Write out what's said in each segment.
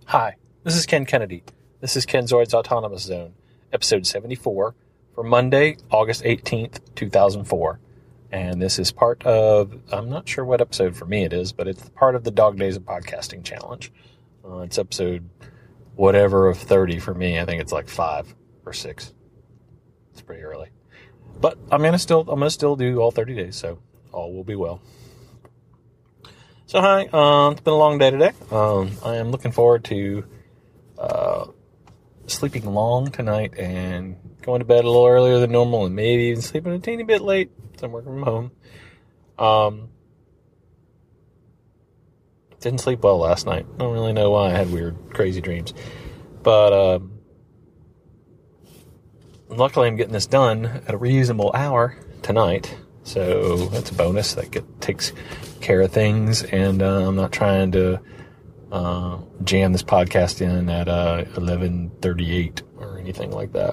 Hi, this is Ken Kennedy. This is Kenzoid's Autonomous Zone, episode 74 for Monday, August 18th, 2004. And this is part of, I'm not sure what episode for me it is, but it's part of the Dog Days of Podcasting Challenge. It's episode whatever of 30 for me. I think it's like 5 or 6. It's pretty early. But I'm gonna still do all 30 days, so all will be well. So hi, it's been a long day today. I am looking forward to sleeping long tonight and going to bed a little earlier than normal and maybe even sleeping a teeny bit late since I'm working from home. Didn't sleep well last night. I don't really know why. I had weird, crazy dreams. But luckily I'm getting this done at a reasonable hour tonight. So that's a bonus. That takes care of things, and I'm not trying to jam this podcast in at 11:38 or anything like that.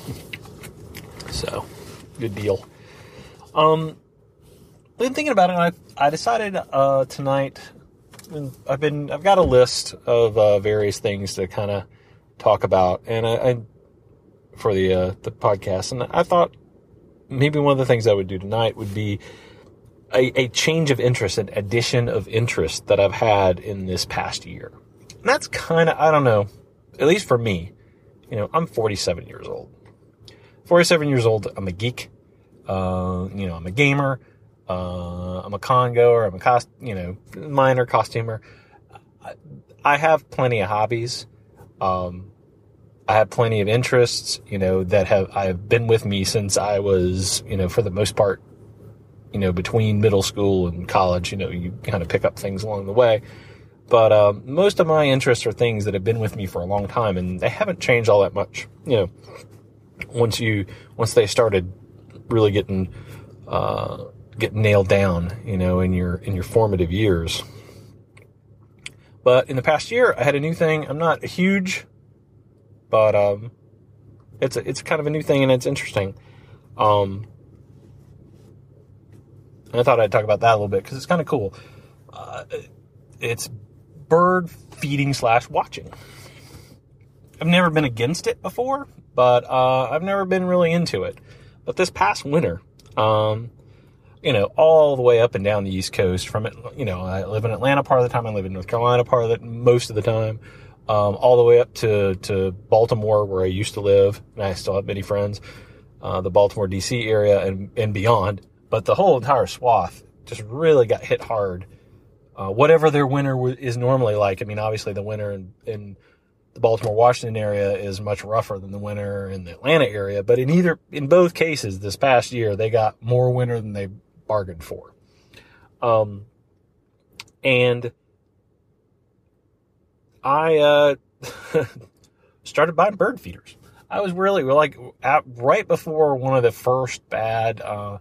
So, good deal. Been thinking about it, and I decided tonight. I've got a list of various things to kind of talk about, and I for the podcast, and I thought maybe one of the things I would do tonight would be a change of interest, an addition of interest that I've had in this past year. And that's kind of, I don't know, at least for me, I'm 47 years old. 47 years old, I'm a geek. I'm a gamer. I'm a con goer. I'm a minor costumer. I have plenty of hobbies. I have plenty of interests, that have been with me since I was, for the most part, between middle school and college. You kind of pick up things along the way. But most of my interests are things that have been with me for a long time, and they haven't changed all that much. Once they started really getting nailed down, in your formative years. But in the past year, I had a new thing. I'm not huge, but it's kind of a new thing, and it's interesting. And I thought I'd talk about that a little bit because it's kind of cool. It's bird feeding / watching. I've never been against it before, but I've never been really into it. But this past winter, all the way up and down the East Coast from it, I live in Atlanta part of the time, I live in North Carolina part of it most of the time, all the way up to Baltimore where I used to live, and I still have many friends, the Baltimore, D.C. area and beyond. But the whole entire swath just really got hit hard. Whatever their winter is normally like. I mean, obviously the winter in the Baltimore, Washington area is much rougher than the winter in the Atlanta area. But in both cases this past year, they got more winter than they bargained for. And I started buying bird feeders. I was really right before one of the first bad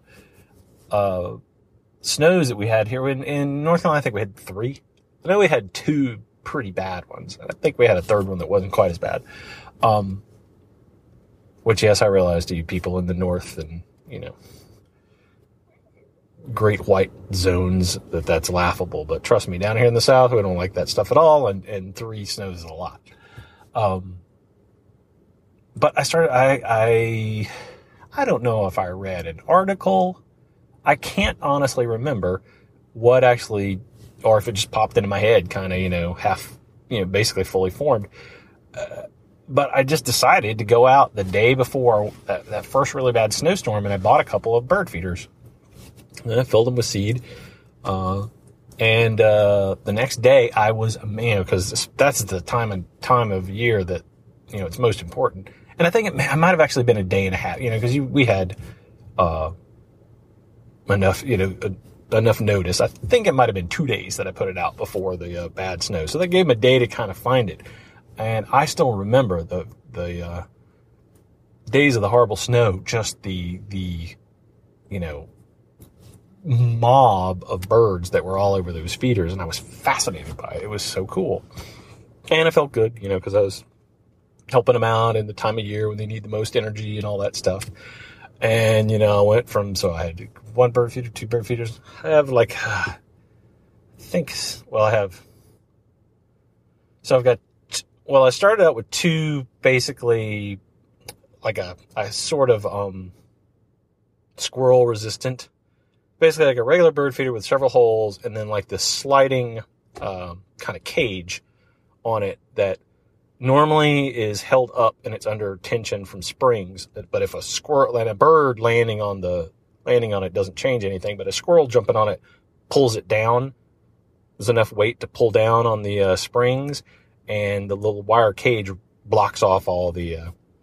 snows that we had here in North Carolina. I think we had 3. I know we had 2 pretty bad ones. I think we had a third one that wasn't quite as bad. Which, yes, I realize to you people in the north and, great white zones that's laughable. But trust me, down here in the south, we don't like that stuff at all. And 3 snows is a lot. But I don't know if I read an article. I can't honestly remember what actually, or if it just popped into my head, kind of, half, basically fully formed. But I just decided to go out the day before that first really bad snowstorm, and I bought a couple of bird feeders. And I filled them with seed. And the next day I was, because that's the time of year that, it's most important. And I think it might have actually been a day and a half, because we had, enough notice. I think it might have been 2 days that I put it out before the bad snow. So they gave them a day to kind of find it. And I still remember the days of the horrible snow, just the mob of birds that were all over those feeders. And I was fascinated by it. It was so cool. And it felt good, because I was helping them out in the time of year when they need the most energy and all that stuff. And, I went from, so I had 1 bird feeder, 2 bird feeders. I have I've got Well, I started out with two, basically like a sort of squirrel resistant, basically like a regular bird feeder with several holes, and then like this sliding kind of cage on it that normally is held up and it's under tension from springs. But if a squirrel and a bird landing on it doesn't change anything, but a squirrel jumping on it pulls it down. There's enough weight to pull down on the springs, and the little wire cage blocks off all the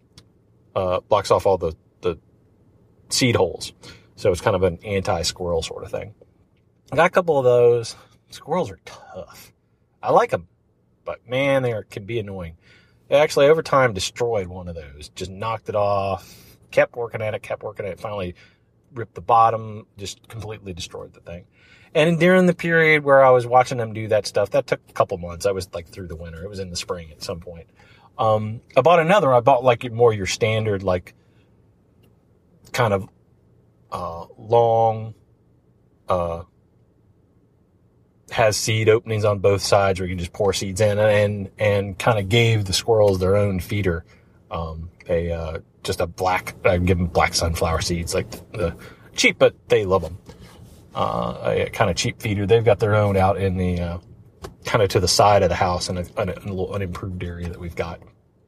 seed holes. So it's kind of an anti-squirrel sort of thing. I got a couple of those. Squirrels are tough. I like them, but man, can be annoying. It actually over time destroyed one of those. Just knocked it off. Kept working at it. Finally ripped the bottom. Just completely destroyed the thing. And during the period where I was watching them do that stuff, that took a couple months. I was like through the winter. It was in the spring at some point. I bought another. I bought like more your standard, like kind of long, has seed openings on both sides where you can just pour seeds in, and kind of gave the squirrels their own feeder. Just a black, I give them black sunflower seeds, like the cheap, but they love them. A kind of cheap feeder. They've got their own out in the, kind of to the side of the house in a little unimproved area that we've got.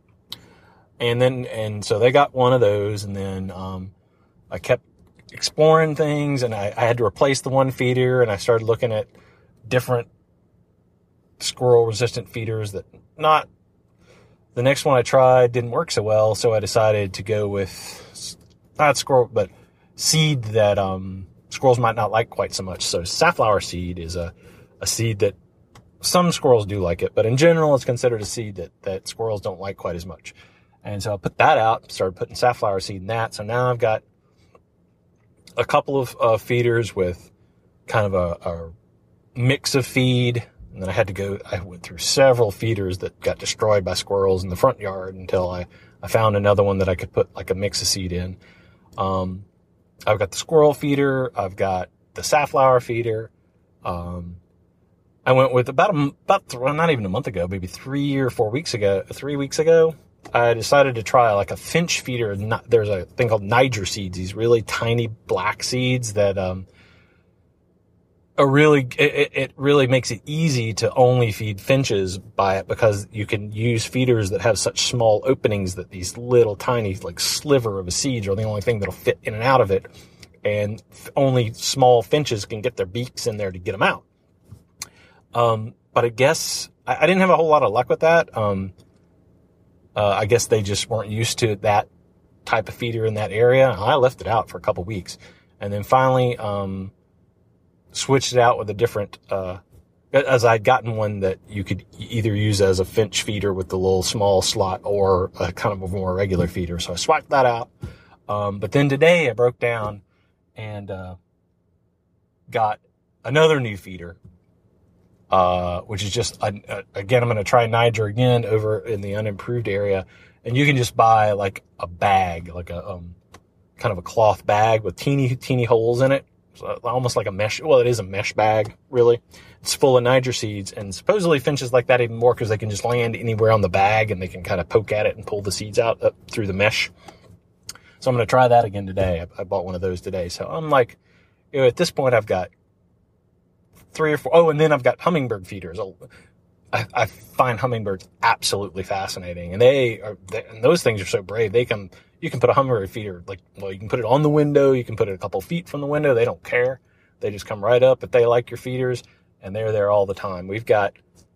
And so they got one of those, and then, I kept exploring things, and I had to replace the one feeder, and I started looking at different squirrel resistant feeders that the next one I tried didn't work so well. So I decided to go with not squirrel, but seed that, squirrels might not like quite so much. So safflower seed is a seed that some squirrels do like it, but in general, it's considered a seed that squirrels don't like quite as much. And so I put that out, started putting safflower seed in that. So now I've got a couple of feeders with kind of a mix of feed. And then I went through several feeders that got destroyed by squirrels in the front yard until I found another one that I could put like a mix of seed in. I've got the squirrel feeder. I've got the safflower feeder. I went with about not even a month ago, maybe 3 weeks ago, I decided to try like a finch feeder. There's a thing called Niger seeds, these really tiny black seeds that, it really makes it easy to only feed finches by it, because you can use feeders that have such small openings that these little tiny like sliver of a seed are the only thing that'll fit in and out of it, and only small finches can get their beaks in there to get them out. But I guess I didn't have a whole lot of luck with that. I guess they just weren't used to that type of feeder in that area. I left it out for a couple weeks, and then finally switched it out with a different, as I'd gotten one that you could either use as a finch feeder with the little small slot, or a kind of a more regular feeder. So I swapped that out. But then today I broke down and got another new feeder, which is just, again, I'm going to try Niger again over in the unimproved area. And you can just buy like a bag, like a kind of a cloth bag with teeny holes in it. So almost like a mesh. Well, it is a mesh bag, really. It's full of Niger seeds, and supposedly finches like that even more because they can just land anywhere on the bag and they can kind of poke at it and pull the seeds out up through the mesh. So I'm going to try that again today. I bought one of those today. So I'm like, at this point I've got 3 or 4. Oh, and then I've got hummingbird feeders. I find hummingbirds absolutely fascinating, and and those things are so brave. You can put a hummingbird feeder, you can put it on the window, you can put it a couple feet from the window. They don't care. They just come right up if they like your feeders, and they're there all the time. We've got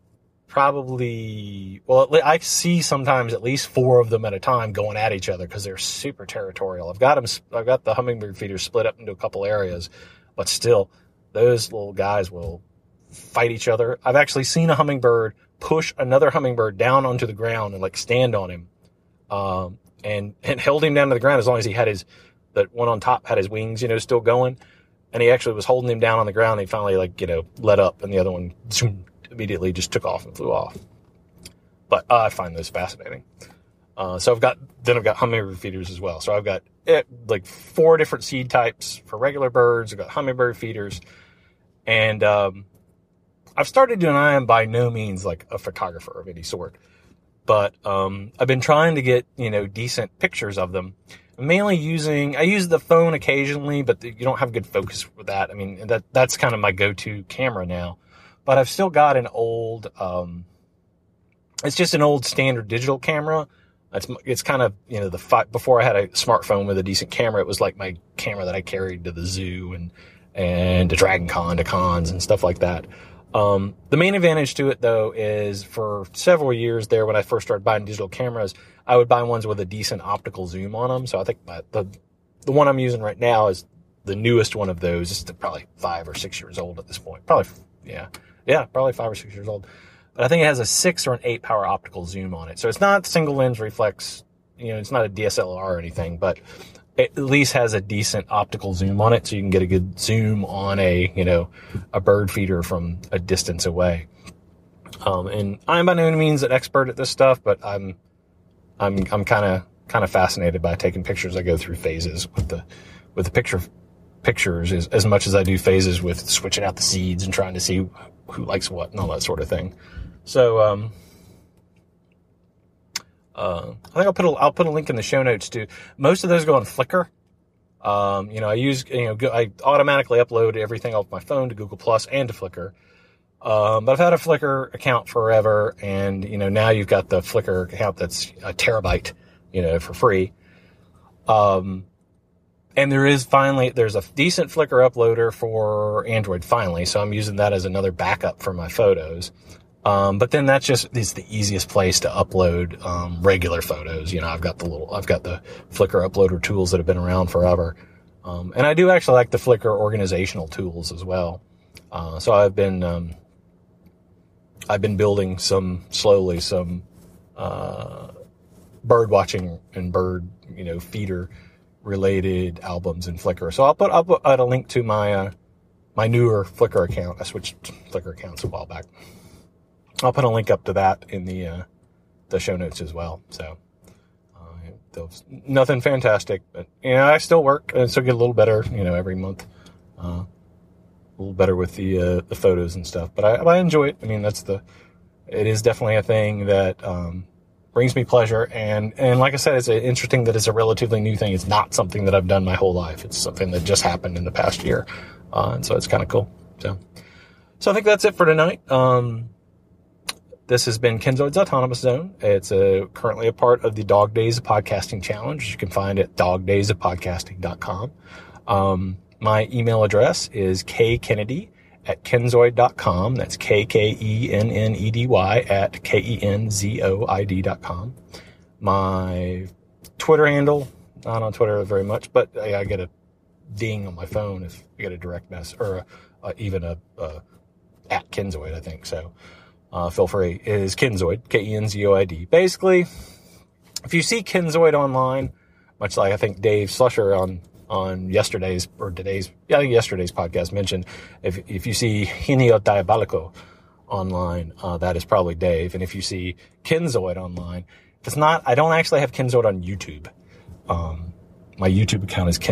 I see sometimes at least 4 of them at a time going at each other because they're super territorial. I've got the hummingbird feeders split up into a couple areas, but still, those little guys will fight each other. I've actually seen a hummingbird push another hummingbird down onto the ground and stand on him, and held him down to the ground as long as he had that one on top had his wings, still going. And he actually was holding him down on the ground. And he finally let up, and the other one immediately just took off and flew off. But I find those fascinating. So I've got hummingbird feeders as well. So I've got 4 different seed types for regular birds. I've got hummingbird feeders, and I've started doing. I am by no means like a photographer of any sort, but I've been trying to get, decent pictures of them. I'm mainly I use the phone occasionally, but you don't have good focus with that. I mean, that's kind of my go-to camera now. But I've still got an old, it's just an old standard digital camera. It's kind of, before I had a smartphone with a decent camera, it was like my camera that I carried to the zoo and to Dragon Con, to cons and stuff like that. The main advantage to it, though, is for several years there, when I first started buying digital cameras, I would buy ones with a decent optical zoom on them. So I think the one I'm using right now is the newest one of those. It's probably 5 or 6 years old at this point. Probably 5 or 6 years old. But I think it has a 6 or an 8 power optical zoom on it. So it's not single lens reflex, it's not a DSLR or anything, but it at least has a decent optical zoom on it, so you can get a good zoom on a bird feeder from a distance away. And I'm by no means an expert at this stuff, but I'm kind of fascinated by taking pictures. I go through phases with the pictures as much as I do phases with switching out the seeds and trying to see who likes what and all that sort of thing. So, I think I'll put a link in the show notes too. Most of those go on Flickr. I automatically upload everything off my phone to Google Plus and to Flickr. But I've had a Flickr account forever, and, now you've got the Flickr account that's a terabyte, for free. And there's a decent Flickr uploader for Android finally, so I'm using that as another backup for my photos. But then it's the easiest place to upload, regular photos. I've got the Flickr uploader tools that have been around forever. And I do actually like the Flickr organizational tools as well. So I've been building some bird watching and bird, feeder related albums in Flickr. So I'll put a link to my newer Flickr account. I switched Flickr accounts a while back. I'll put a link up to that in the show notes as well. So, nothing fantastic, but, I still work and still get a little better, every month, a little better with the photos and stuff, but I enjoy it. I mean, it is definitely a thing that, brings me pleasure. And like I said, it's interesting that it's a relatively new thing. It's not something that I've done my whole life. It's something that just happened in the past year. And so it's kind of cool. So I think that's it for tonight. This has been Kenzoid's Autonomous Zone. It's currently a part of the Dog Days of Podcasting Challenge, which you can find at dogdaysofpodcasting.com. My email address is kkennedy@kenzoid.com. That's KKENNEDY@KENZOID.com. My Twitter handle, not on Twitter very much, but I get a ding on my phone if you get a direct message, or even at Kenzoid, I think. So feel free. It is Kenzoid, KENZOID. Basically, if you see Kenzoid online, much like I think Dave Slusher on yesterday's podcast mentioned, if you see Genio Diabolico online, that is probably Dave. And if you see Kenzoid online, if it's not, I don't actually have Kenzoid on YouTube. My YouTube account is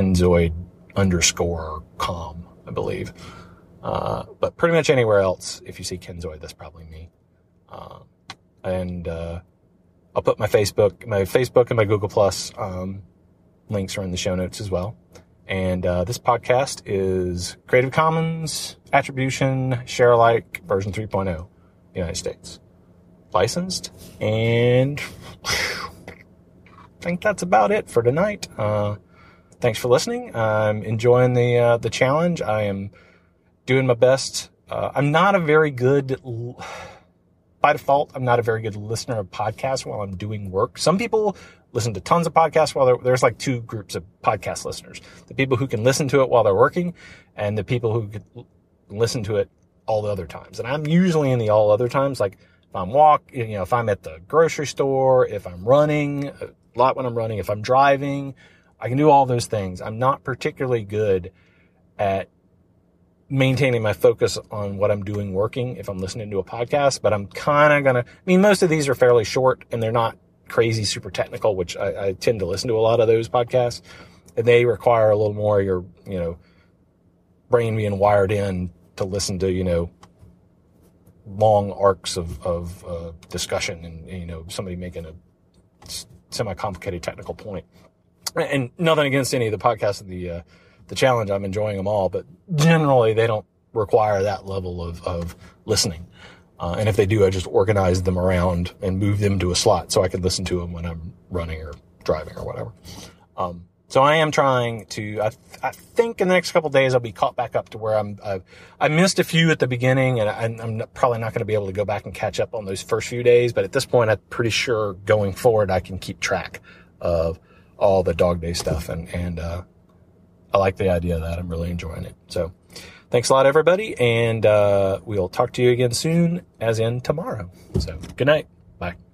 Kenzoid_com, I believe. But pretty much anywhere else, if you see Kenzoid, that's probably me. And I'll put my Facebook and my Google Plus links are in the show notes as well. And this podcast is Creative Commons Attribution Share Alike version 3.0, United States, licensed. And I think that's about it for tonight. Thanks for listening. I'm enjoying the challenge. I am doing my best. I'm not a very good, by default, I'm not a very good listener of podcasts while I'm doing work. Some people listen to tons of podcasts while there's like two groups of podcast listeners. The people who can listen to it while they're working, and the people who can listen to it all the other times. And I'm usually in the all other times, like if I'm if I'm at the grocery store, if I'm running, a lot when I'm running, if I'm driving, I can do all those things. I'm not particularly good at maintaining my focus on what I'm doing working if I'm listening to a podcast, but I'm kind of most of these are fairly short and they're not crazy super technical, which I tend to listen to a lot of those podcasts, and they require a little more of your brain being wired in to listen to long arcs of discussion and, somebody making a semi-complicated technical point. And nothing against any of the podcasts of the challenge. I'm enjoying them all, but generally they don't require that level of listening. And if they do, I just organize them around and move them to a slot so I can listen to them when I'm running or driving or whatever. So I am trying to, I think in the next couple of days I'll be caught back up to where I missed a few at the beginning, and I'm probably not going to be able to go back and catch up on those first few days. But at this point, I'm pretty sure going forward, I can keep track of all the dog day stuff. And I like the idea of that. I'm really enjoying it. So thanks a lot, everybody. And we'll talk to you again soon, as in tomorrow. So good night. Bye.